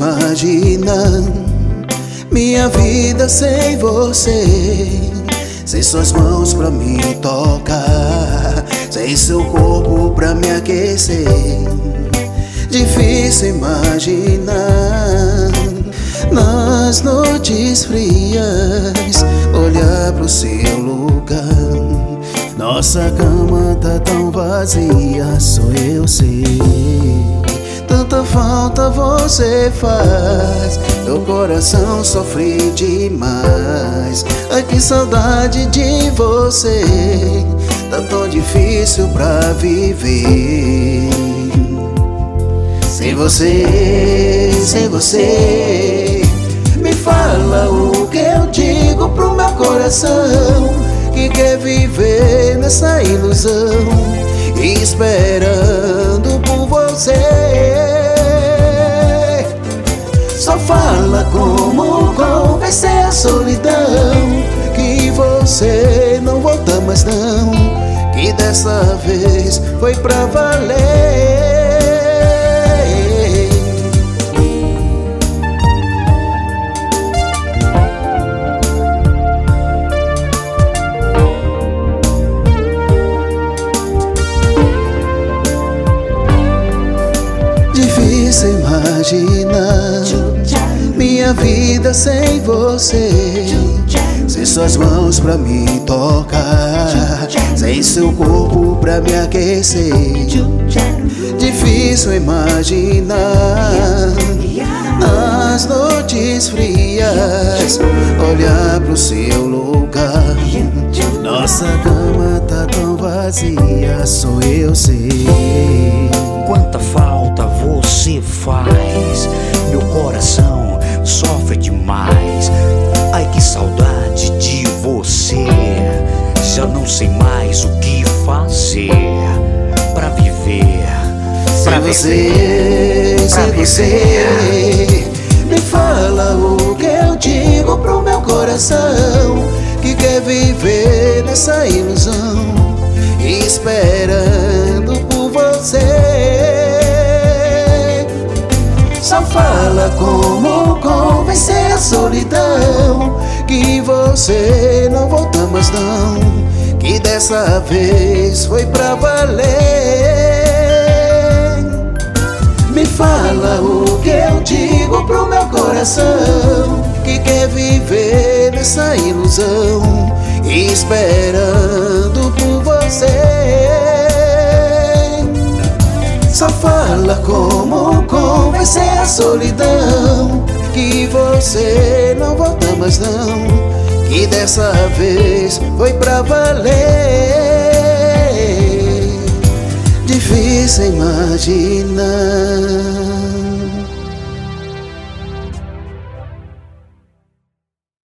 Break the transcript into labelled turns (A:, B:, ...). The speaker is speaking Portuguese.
A: imaginar minha vida sem você, sem suas mãos pra me tocar, sem seu corpo pra me aquecer. Difícil imaginar nas noites frias olhar pro seu lugar. Nossa cama tá tão vazia, só eu sei. Tanta falta você faz, meu coração sofre demais. Ai, que saudade de você, tá tão difícil pra viver. Sem você, sem você, me fala o que eu digo pro meu coração, que quer viver nessa ilusão, esperando por você. Só fala como convencer a solidão, que você não volta mais não, que dessa vez foi pra valer. Difícil imaginar minha vida sem você, sem suas mãos pra me tocar, sem seu corpo pra me aquecer. Difícil imaginar nas noites frias olhar pro seu lugar. Nossa cama tá tão vazia, só eu sei.
B: Quanta falta você faz, meu coração sofre demais. Ai, que saudade de você, já não sei mais o que fazer pra viver.
A: Sem você, sem você, me fala o que eu digo pro meu coração, que quer viver nessa ilusão, esperando por você. Só fala como convencer a solidão, que você não volta mais não, que dessa vez foi pra valer. Me fala o que eu digo pro meu coração, que quer viver nessa ilusão, esperando por você. Só fala como convencer a solidão, que você não volta mais não, que dessa vez foi pra valer. Difícil imaginar.